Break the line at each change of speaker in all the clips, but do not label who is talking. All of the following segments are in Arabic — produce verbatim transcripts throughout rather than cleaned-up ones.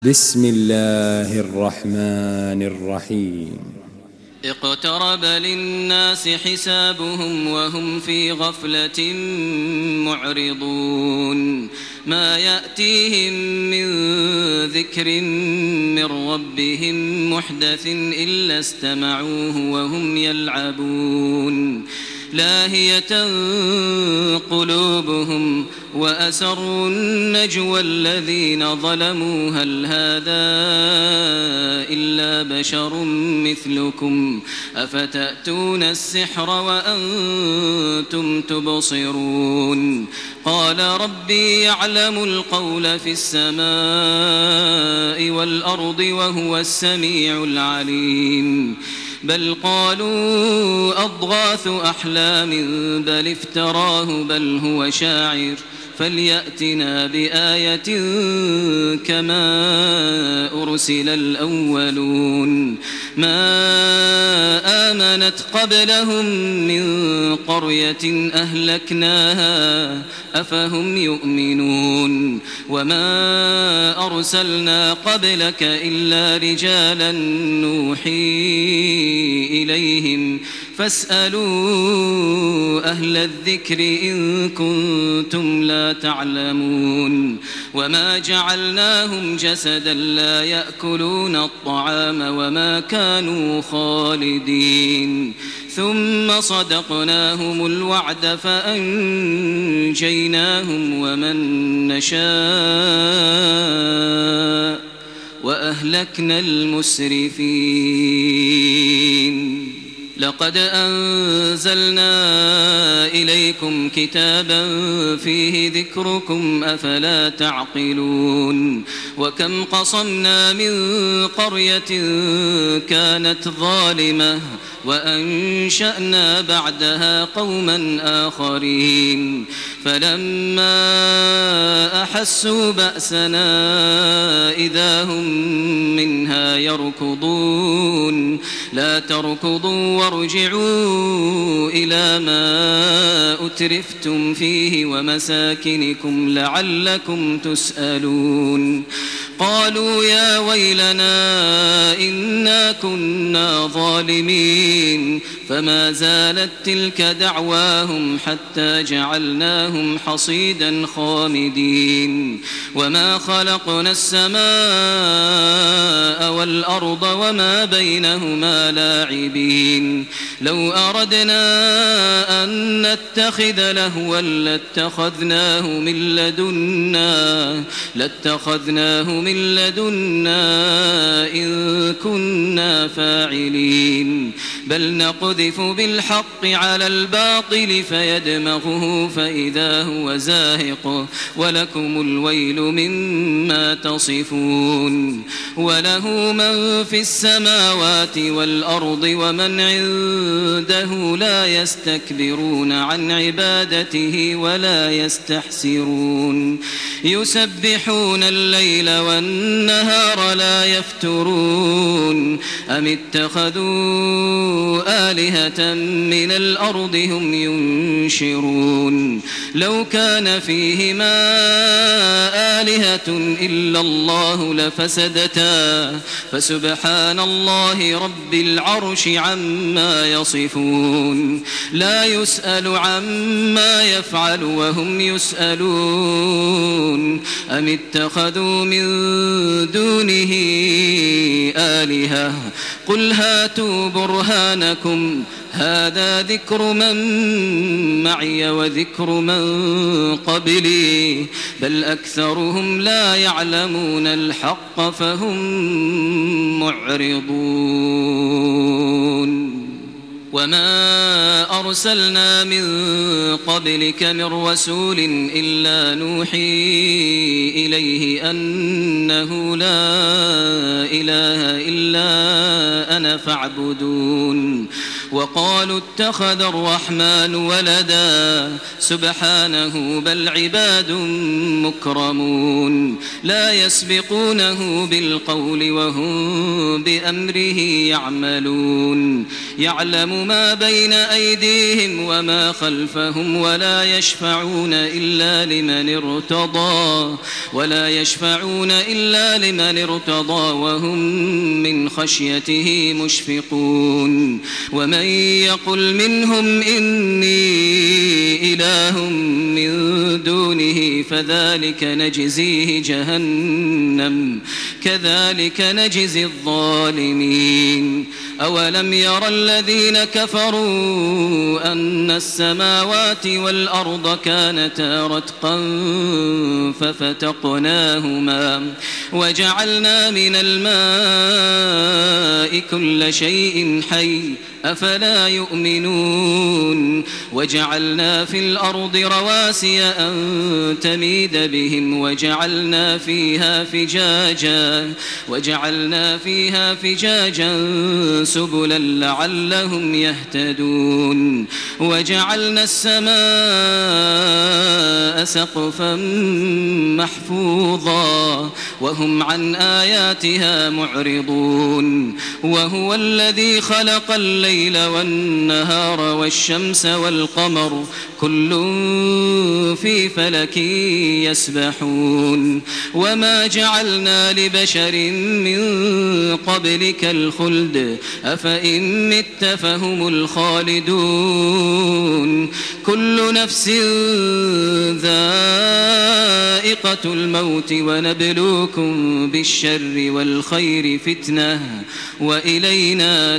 بسم الله الرحمن الرحيم.
اقترب للناس حسابهم وهم في غفلة معرضون ما يأتيهم من ذكر من ربهم محدث إلا استمعوه وهم يلعبون لاهية قلوبهم وأسروا النجوى الذين ظلموا هل هذا إلا بشر مثلكم أفتأتون السحر وأنتم تبصرون قال ربي يعلم القول في السماء والأرض وهو السميع العليم بل قالوا أضغاث أحلام بل افتراه بل هو شاعر فليأتنا بآية كما أرسل الأولون ما آمنت قبلهم من قرية أهلكناها أفهم يؤمنون وما أرسلنا قبلك إلا رجالا نوحي إليهم فاسألوا أهل الذكر إن كنتم لا تعلمون وما جعلناهم جسدا لا يأكلون الطعام وما كانوا خالدين ثم صدقناهم الوعد فأنجيناهم ومن نشاء وأهلكنا المسرفين لقد أنزلنا إليكم كتابا فيه ذكركم أفلا تعقلون وكم قصمنا من قرية كانت ظالمة وأنشأنا بعدها قوما آخرين فلما أحسوا بأسنا إذا هم منها يركضون لا تركضوا وارجعوا إلى ما أترفتم فيه ومساكنكم لعلكم تسألون قالوا يا ويلنا إنا كنا ظالمين فما زالت تلك دعواهم حتى جعلناهم حصيدا خامدين وما خلقنا السماء والأرض وما بينهما لاعبين لو أردنا أن نتخذ لهوا لاتخذناه من لدنا لاتخذناه من لدنا إن كنا فاعلين بل نقذف بالحق على الباطل فيدمغه فإذا هو زاهق ولكم الويل مما تصفون وله من في السماوات والأرض ومن عنده لا يستكبرون عن عبادته ولا يستحسرون يسبحون الليل والنهار لا يفترون أم اتخذوا آلهة من الأرض هم ينشرون لو كان فيهما آلهة إلا الله لفسدتا فسبحان الله رب العرش عما يصفون لا يسأل عما يفعل وهم يسألون أم اتخذوا من دونه آلهة قل هاتوا برهانكم هذا ذكر من معي وذكر من قبلي بل أكثرهم لا يعلمون الحق فهم معرضون وما أرسلنا من قبلك من رسول إلا نوحي إليه أنه لا إله إلا أنا فاعبدون وقالوا اتخذ الرحمن ولدا سبحانه بل عباد مكرمون لا يسبقونه بالقول وهم بأمره يعملون يعلم ما بين أيديهم وما خلفهم ولا يشفعون إلا لمن ارتضى ولا يشفعون إلا لمن ارتضى وهم من خشيته مشفقون ومن يقل منهم إني إله من دونه فذلك نجزيه جهنم كذلك نجزي الظالمين أولم ير الذين كفروا أن السماوات والأرض كانتا رتقا ففتقناهما وجعلنا من الماء كل شيء حي أفلا يؤمنون وجعلنا في الأرض رواسي أن تميد بهم وجعلنا فيها فجاجا وجعلنا فيها فجاجا سبلا لعلهم يهتدون وجعلنا السماء سقفا محفوظا وهم عن آياتها معرضون وهو الذي خلق الليل والنهار والشمس والقمر كل في فلك يسبحون وما جعلنا لبشر من قبلك الخلد أفإن مت فهم الخالدون كل نفس ذائقة الموت ونبلوكم بالشر والخير فتنة وإلينا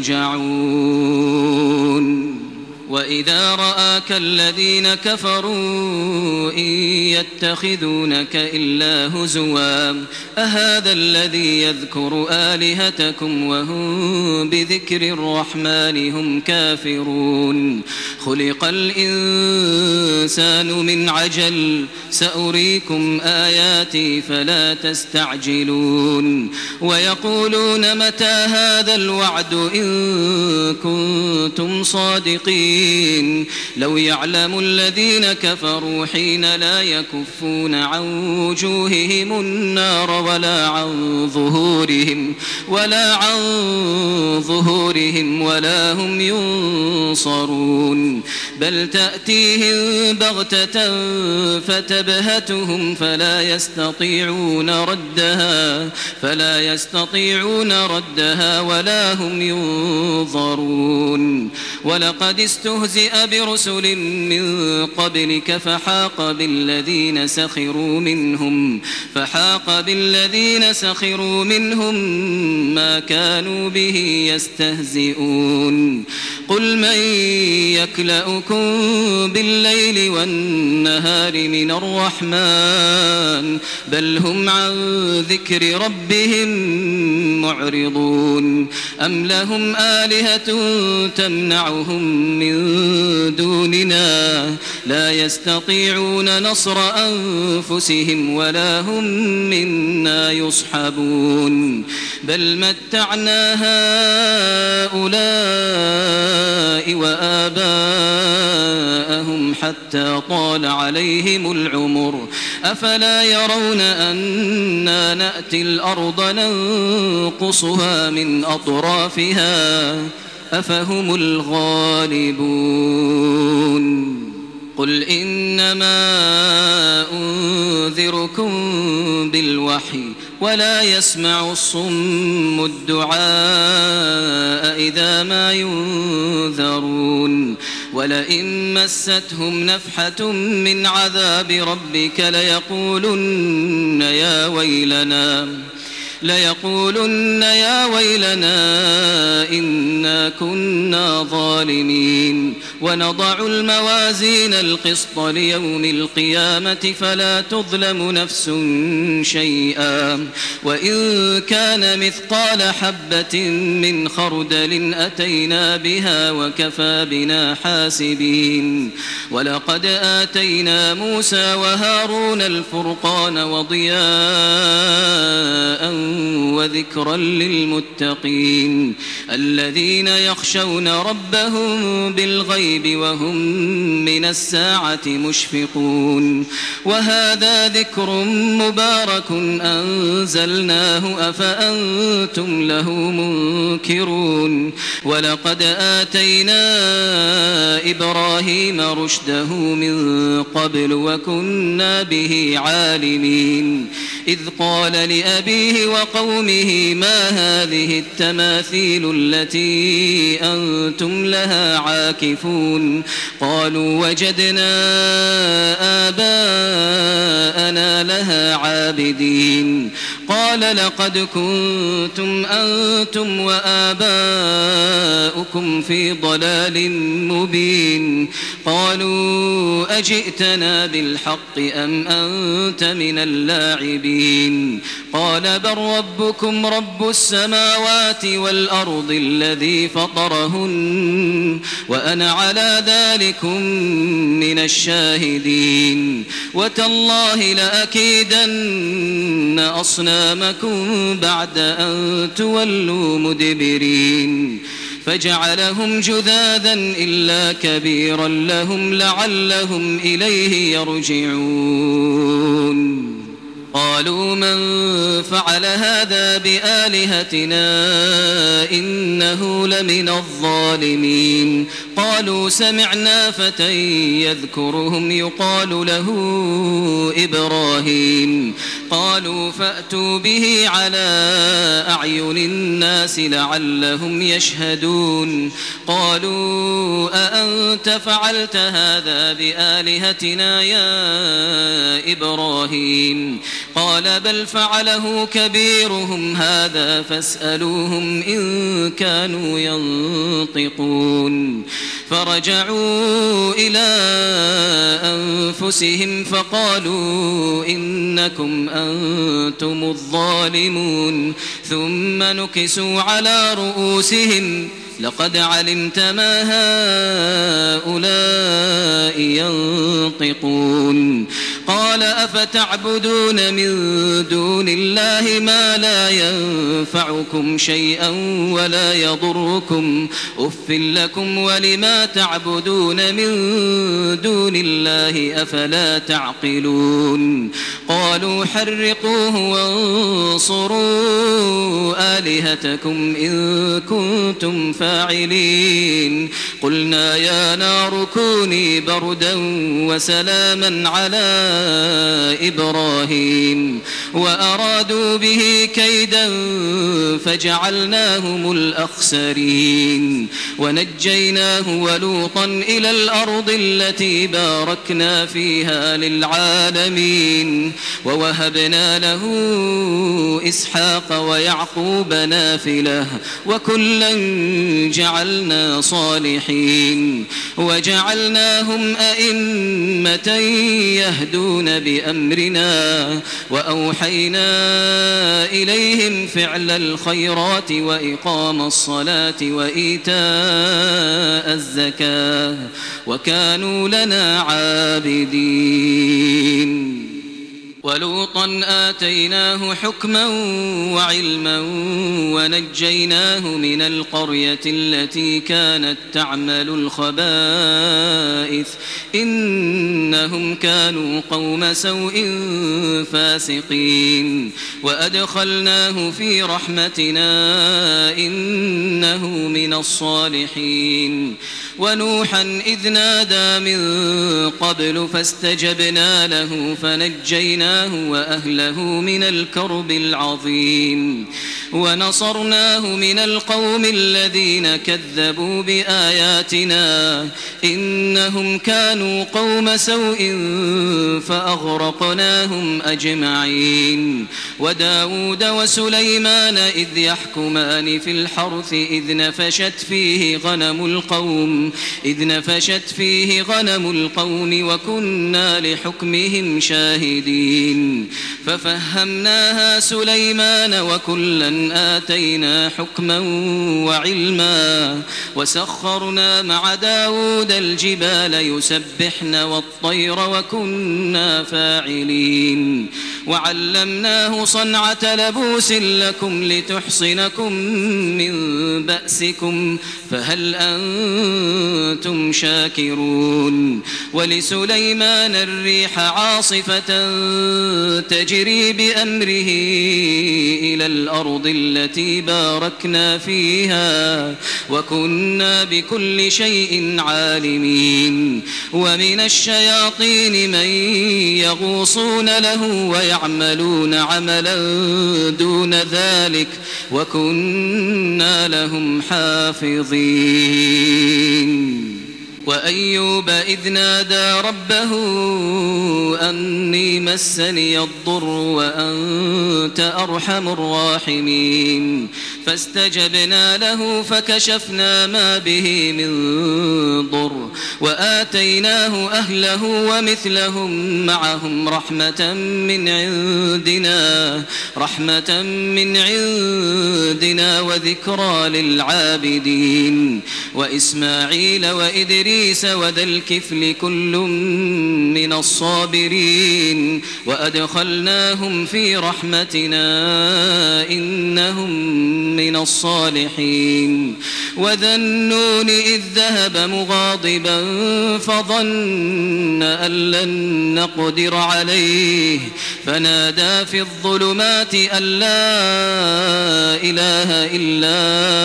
ترجعون وإذا رآك الذين كفروا إن يتخذونك إلا هزوا أهذا الذي يذكر آلهتكم وهم بذكر الرحمن هم كافرون خلق الإنسان من عجل سأريكم آياتي فلا تستعجلون ويقولون متى هذا الوعد إن كنتم صادقين لو يعلم الذين كفروا حين لا يكفون عن وجوههم النار ولا عن ظهورهم ولا عن ظهورهم ولا هم ينصرون بل تأتيهم بغتة فتبهتهم فلا يستطيعون ردها فلا يستطيعون ردها ولا هم ينظرون ولقد استهزئ برسل من قبلك فحاق بالذين سخروا منهم فحاق بالذين سخروا منهم ما كانوا به يستهزئون قل من يكلؤكم بالليل والنهار من الرحمن بل هم عن ذكر ربهم معرضون أم لهم آلهة تمنعهم من دوننا لا يستطيعون نصر أنفسهم ولا هم منا يصحبون بل متعنا هؤلاء وآباءهم حتى طال عليهم العمر أفلا يرون أنا نأتي الأرض ننقصها من أطرافها أفهم الغالبون قل إنما أنذركم بالوحي ولا يسمع الصم الدعاء إذا ما ينذرون ولئن مستهم نفحة من عذاب ربك ليقولن يا ويلنا ليقولن يا ويلنا إنا كنا ظالمين ونضع الموازين القسط ليوم القيامة فلا تظلم نفس شيئا وإن كان مثقال حبة من خردل أتينا بها وكفى بنا حاسبين ولقد آتينا موسى وهارون الفرقان وضياء وذكرا للمتقين الذين يخشون ربهم بالغيب وهم من الساعة مشفقون وهذا ذكر مبارك أنزلناه أفأنتم له منكرون ولقد آتينا إبراهيم رشده من قبل وكنا به عالمين إذ قال لأبيه وقومه ما هذه التماثيل التي أنتم لها عاكفون قالوا وجدنا آباءنا لها عابدين قال لقد كنتم أنتم وآباؤكم في ضلال مبين قالوا أجئتنا بالحق أم أنت من اللاعبين قال بل ربكم رب السماوات والأرض الذي فطرهن وأنا على ذلكم من الشاهدين وتالله لأكيدن أصنامكم بعد أن تولوا مدبرين فجعلهم جذاذا إلا كبيرا لهم لعلهم إليه يرجعون قالوا من فعل هذا بآلهتنا إنه لمن الظالمين قالوا سمعنا فتى يذكرهم يقال له إبراهيم قالوا فأتوا به على أعين الناس لعلهم يشهدون قالوا أأنت فعلت هذا بآلهتنا يا إبراهيم قال بل فعله كبيرهم هذا فاسألوهم إن كانوا ينطقون فرجعوا إلى أنفسهم فقالوا إنكم أنتم الظالمون ثم نكسوا على رؤوسهم لقد علمت ما هؤلاء ينطقون قال أفتعبدون من دون الله ما لا ينفعكم شيئا ولا يضركم أف لكم ولما تعبدون من دون الله أفلا تعقلون قالوا حرقوه وانصروا آلهتكم إن كنتم فاعلين قلنا يا نار كوني بردا وسلاما على إبراهيم وأرادوا به كيدا فجعلناهم الأخسرين ونجيناه ولوطا إلى الأرض التي باركنا فيها للعالمين ووهبنا له إسحاق ويعقوب نافلة وكلا جعلنا صالحين وجعلناهم أئمة يهدون بأمرنا وأوحينا إليهم فعل الخيرات وإقام الصلاة وإيتاء الزكاة وكانوا لنا عابدين ولوطا آتيناه حكما وعلما ونجيناه من القرية التي كانت تعمل الخبائث إنهم كانوا قوم سوء فاسقين وأدخلناه في رحمتنا إنه من الصالحين ونوحا إذ نادى من قبل فاستجبنا له فنجيناه وأهله من الكرب العظيم ونصرناه من القوم الذين كذبوا بآياتنا إنهم كانوا قوم سوء فأغرقناهم أجمعين وداود وسليمان إذ يحكمان في الحرث إذ نفشت فيه غنم القوم إذ نفشت فيه غنم القوم وكنا لحكمهم شاهدين ففهمناها سليمان وكلا آتينا حكما وعلما وسخرنا مع داود الجبال يسبحن والطير وكنا فاعلين وعلمناه صنعة لبوس لكم لتحصنكم من بأسكم فهل أنتم شاكرون ولسليمان الريح عاصفة تجري بأمره إلى الأرض التي باركنا فيها وكنا بكل شيء عالمين ومن الشياطين من يغوصون له ويعملون عملا دون ذلك وكنا لهم حافظين وأيوب إذ نادى ربه أني مسني الضر وأنت أرحم الراحمين فاستجبنا له فكشفنا ما به من ضر وآتيناه أهله ومثلهم معهم رحمة من عندنا رحمة من عندنا وذكرى للعابدين وإسماعيل وإدريس وذا الكفل كل من الصابرين وأدخلناهم في رحمتنا إنهم من الصالحين وذا النون إذ ذهب مغاضبا فظن أن لن نقدر عليه فنادى في الظلمات أن لا إله إلا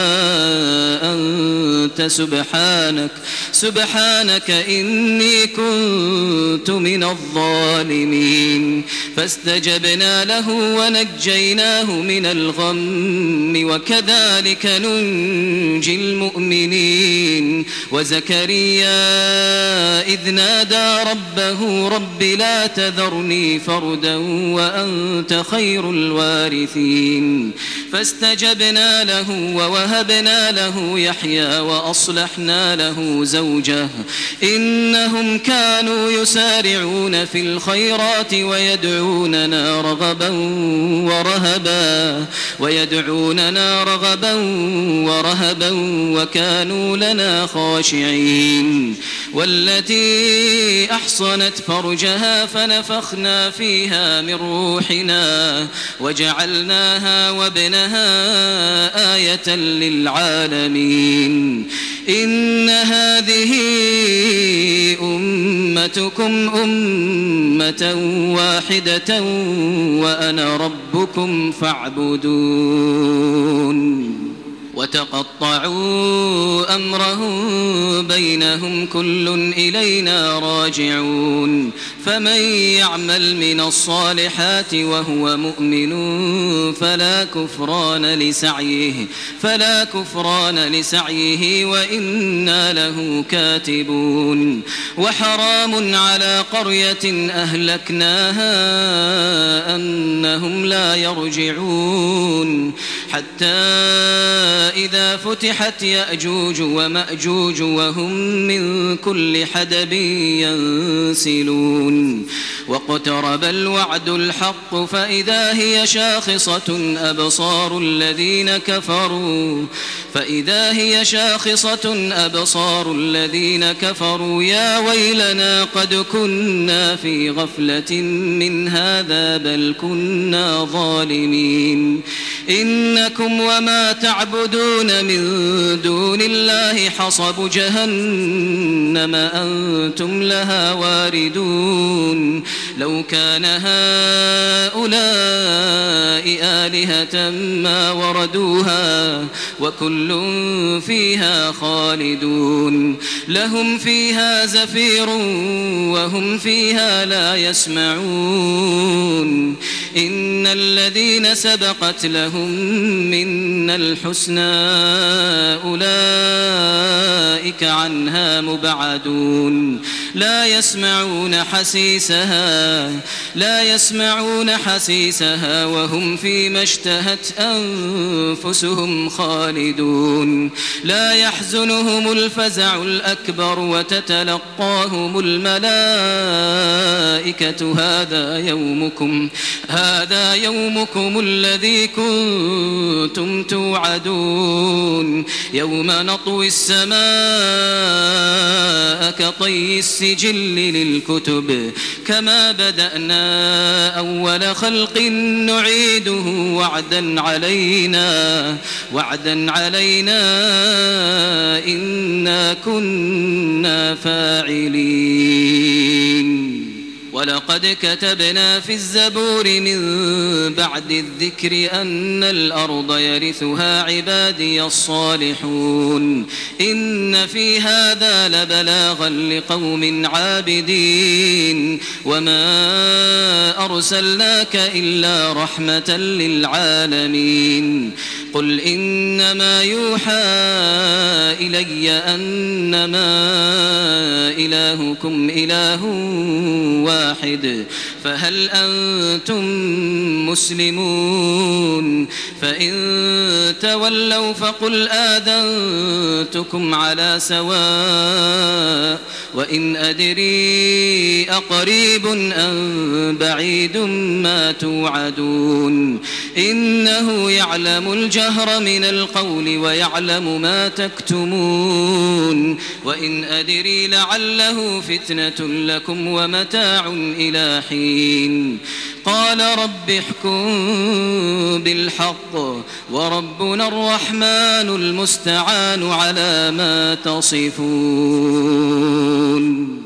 أنت سبحانك سبحانك إني كنت من الظالمين فاستجبنا له ونجيناه من الغم وكذلك ننجي المؤمنين وزكريا إذ نادى ربه رب لا تذرني فردا وأنت خير الوارثين فاستجبنا له ووهبنا له يحيى وأصلحنا له زوجه إنهم كانوا يسارعون في الخيرات ويدعوننا رغبا ورهبا ويدعوننا رغبا ورهبا وكانوا لنا خاشعين والتي أحصنت فرجها فنفخنا فيها من روحنا وجعلناها وابنها آية للعالمين إن هذه أمتكم أمة واحدة وأنا ربكم فاعبدون وتقطعوا أمرهم بينهم كل إلينا راجعون فمن يعمل من الصالحات وهو مؤمن فلا كفران لسعيه فلا كفران لسعيه وإنا له كاتبون وحرام على قرية أهلكناها أنهم لا يرجعون حتى إذا فتحت يأجوج ومأجوج وهم من كل حدب ينسلون واقترب الوعد الحق فإذا هي شاخصة أبصار الذين كفروا فإذا هي شاخصة أبصار الذين كفروا يا ويلنا قد كنا في غفلة من هذا بل كنا ظالمين إنكم وما تعبدون من دون الله حصب جهنم أنتم لها واردون لو كان هؤلاء آلهة ما وردوها وكل فيها خالدون لهم فيها زفير وهم فيها لا يسمعون إن الذين سبقت لهم منا الحسنى أولئك عنها مبعدون لا يسمعون حسيسها لا يسمعون حسيسها وهم فيما اشتهت أنفسهم خالدون لا يحزنهم الفزع الأكبر وتتلقاهم الملائكة هذا يومكم هذا يومكم الذي كنتم كنتم توعدون يوم نطوي السماء كطي السجل للكتب كما بدأنا أول خلق نعيده وعدا علينا وعدا علينا إنا كنا فاعلين ولقد كتبنا في الزبور من بعد الذكر أن الأرض يرثها عبادي الصالحون إن في هذا لبلاغا لقوم عابدين وما أرسلناك إلا رحمة للعالمين قل إنما يوحى إلي أنما إلهكم إله واحد فهل أنتم مسلمون فإن تولوا فقل آذنتكم على سواء وإن أدري أقريب أم بعيد ما توعدون إنه يعلم الجهر من القول ويعلم ما تكتمون وإن أدري لعله فتنة لكم ومتاع إلى حين قال رب احكم بالحق وربنا الرحمن المستعان على ما تصفون.